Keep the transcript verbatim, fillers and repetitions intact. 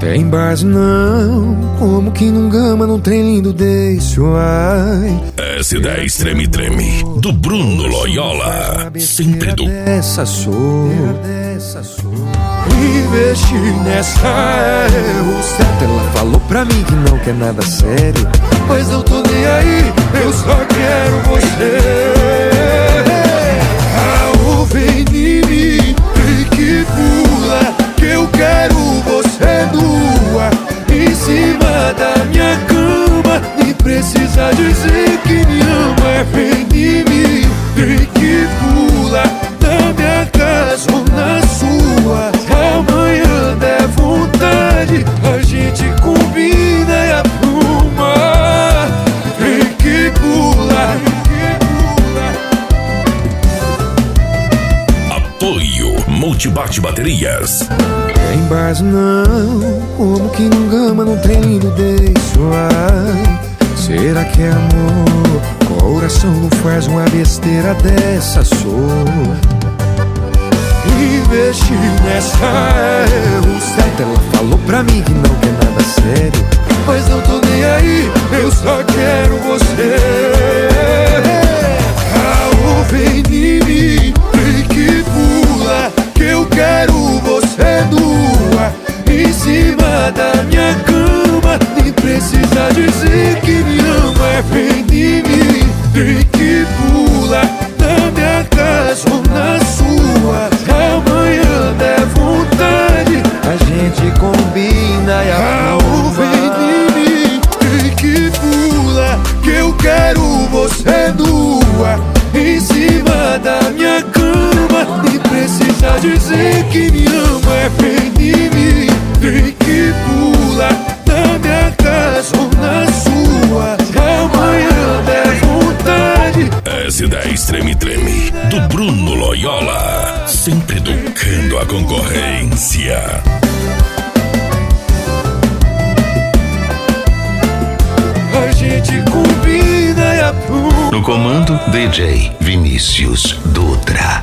Tem base não, como que num gama num trem lindo desse, uai. S dez Treme Treme, do Bruno Loyola. Sempre do... Dessa sou, investi nessa é o certo. Ela falou pra mim que não quer nada sério, mas não tô nem aí, eu só quero você. Ah, vem em mim, vem que pula, que eu quero você nua, em cima da minha cama. Nem precisa dizer que me ama. Vem em mim, vem que pula, na minha casa ou na sua. Amanhã der vontade, a gente combina e apruma. Vem que pula, vem que pula. Apoio Multibate Baterias. Tem base não, como que num gama num trem lindo desse, uai. Será que é amor? Coração não faz uma besteira dessa, sou. Investi nessa é o certo. Ela falou pra mim que não quer nada sério, mas não tô nem aí, eu só quero você. Ah, vem em mim, vem que pula, que eu quero você nua, em cima da minha cama. Nem precisa dizer que me ama. Vem em mim, vem que pula, na minha casa ou na sua. Amanhã der vontade, a gente combina e aprova. Vem em mim, vem que pula, que eu quero você nua, em cima da minha cama. Nem precisa dizer que me ama. Vem em mim, vem que pula, na minha casa ou na sua. Amanhã der vontade. S dez Treme Treme, do Bruno Loyola. Sempre educando a concorrência. A gente combina e aprova. No comando, D J Vinícius Dutra.